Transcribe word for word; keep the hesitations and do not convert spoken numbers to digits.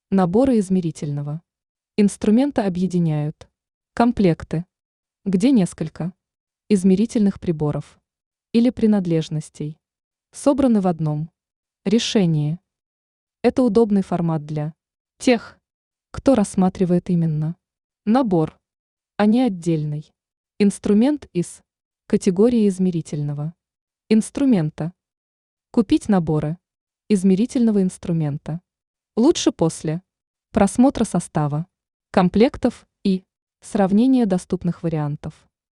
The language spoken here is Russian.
Наборы измерительного инструмента объединяют комплекты, где несколько измерительных приборов или принадлежностей собраны в одном решении. Это удобный формат для тех, кто рассматривает именно набор, а не отдельный инструмент из категории измерительного инструмента. Купить наборы измерительного инструмента лучше после просмотра состава, комплектов и сравнения доступных вариантов.